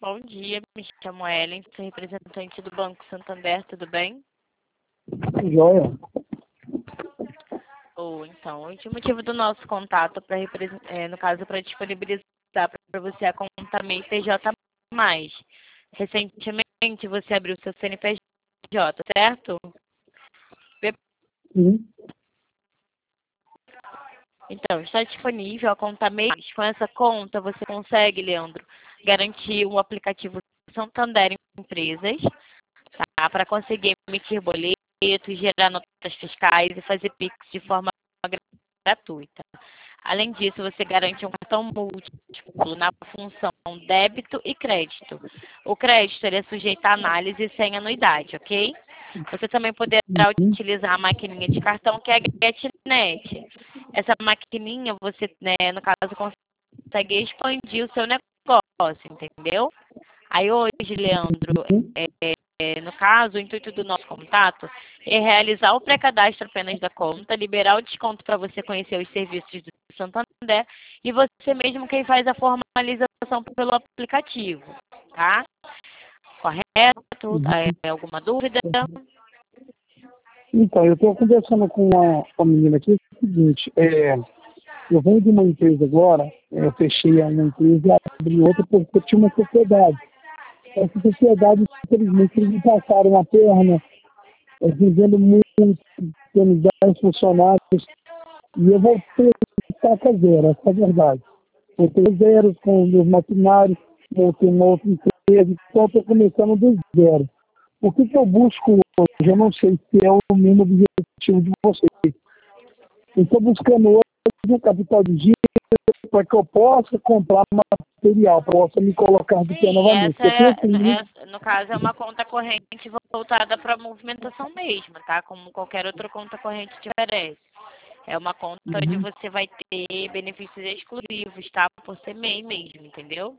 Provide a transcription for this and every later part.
Bom dia, me chamo Ellen, sou representante do Banco Santander, tudo bem? Joia. Então, o motivo do nosso contato, no caso, para disponibilizar para você a conta MEI PJ+. Recentemente, você abriu seu CNPJ, certo? Sim. Então, está disponível a conta MEI. Com essa conta, você consegue, Leandro, garantir um aplicativo Santander Empresas, tá? Para conseguir emitir boletos, gerar notas fiscais e fazer Pix de forma gratuita. Além disso, você garante um cartão múltiplo na função débito e crédito. O crédito ele é sujeito a análise sem anuidade, ok? Você também poderá utilizar a maquininha de cartão que é a GetNet. Essa maquininha, você, no caso, consegue expandir o seu negócio, entendeu? Aí hoje, Leandro, no caso, o intuito do nosso contato é realizar o pré-cadastro apenas da conta, liberar o desconto para você conhecer os serviços do Santander e você mesmo quem faz a formalização pelo aplicativo, tá? Correto? Alguma dúvida? Então, eu estou conversando com uma menina aqui, é o seguinte, eu venho de uma empresa agora, eu fechei uma empresa e abri outra porque eu tinha uma sociedade. Essa sociedade, infelizmente, eles me passaram a perna, vivendo muito, tendo 10 funcionários, e eu voltei a estaca zero, essa é a verdade. Voltei zero com meus maquinários, montei uma outra empresa, então estou começando do zero. O que eu busco hoje? Eu não sei se é o mesmo objetivo de vocês. Eu estou buscando hoje um capital de giro para que eu possa comprar material, possa me colocar de pé novamente. No caso, é uma conta corrente voltada para a movimentação mesmo, tá? Como qualquer outra conta corrente te oferece. É uma conta onde você vai ter benefícios exclusivos, tá? Por ser MEI mesmo, entendeu?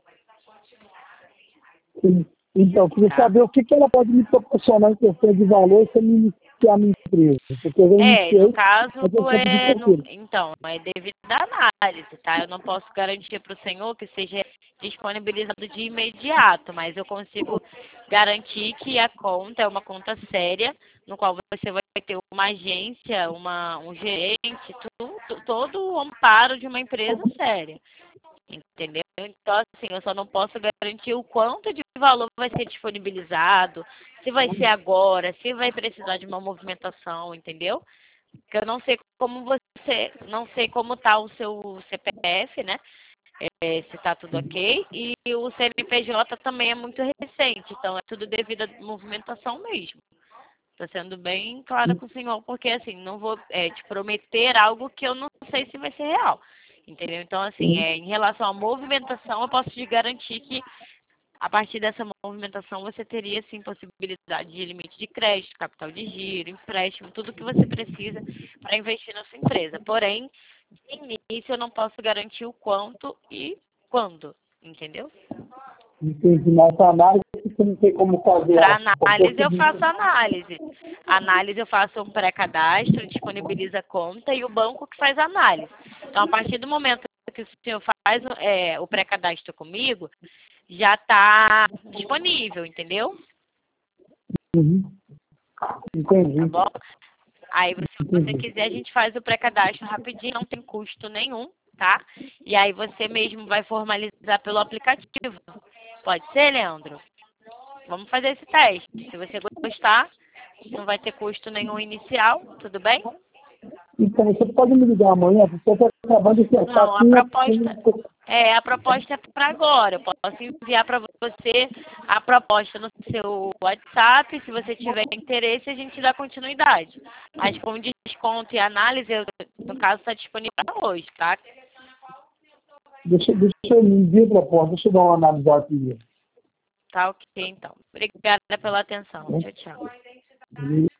Sim. Então, eu queria saber o que ela pode me proporcionar em questão de valor se eu me iniciar a minha empresa. Porque eu já iniciei, No caso, então, é devido à análise, tá? Eu não posso garantir para o senhor que seja disponibilizado de imediato, mas eu consigo garantir que a conta é uma conta séria, no qual você vai ter uma agência, um gerente, todo o amparo de uma empresa séria. Entendeu? Então, assim, eu só não posso garantir o quanto de valor vai ser disponibilizado, se vai ser agora, se vai precisar de uma movimentação, entendeu? Porque eu não sei não sei como tá o seu CPF, né? Se tá tudo ok. E o CNPJ também é muito recente, então é tudo devido à movimentação mesmo. Tô sendo bem clara com o senhor, porque assim, não vou te prometer algo que eu não sei se vai ser real. Entendeu? Então, assim, em relação à movimentação, eu posso te garantir que a partir dessa movimentação você teria, sim, possibilidade de limite de crédito, capital de giro, empréstimo, tudo que você precisa para investir na sua empresa. Porém, de início, eu não posso garantir o quanto e quando, entendeu? Entendi, mas a análise você não tem como fazer. Para análise, eu faço análise. Análise, eu faço um pré-cadastro, disponibiliza a conta e o banco que faz a análise. Então, a partir do momento que o senhor faz o pré-cadastro comigo, já está disponível, entendeu? Entendi. Tá bom? Aí, se você quiser, a gente faz o pré-cadastro rapidinho, não tem custo nenhum, tá? E aí você mesmo vai formalizar pelo aplicativo. Pode ser, Leandro? Vamos fazer esse teste. Se você gostar, não vai ter custo nenhum inicial, tudo bem? Então, você pode me ligar amanhã, porque eu estou acabando de pensar Não, aqui. a proposta é para agora. Eu posso enviar para você a proposta no seu WhatsApp. Se você tiver interesse, a gente dá continuidade. Mas com desconto e análise, no caso, está disponível hoje, tá? Deixa eu me enviar a proposta, deixa eu dar uma analisada aqui. Tá ok, então. Obrigada pela atenção. Tchau, tchau.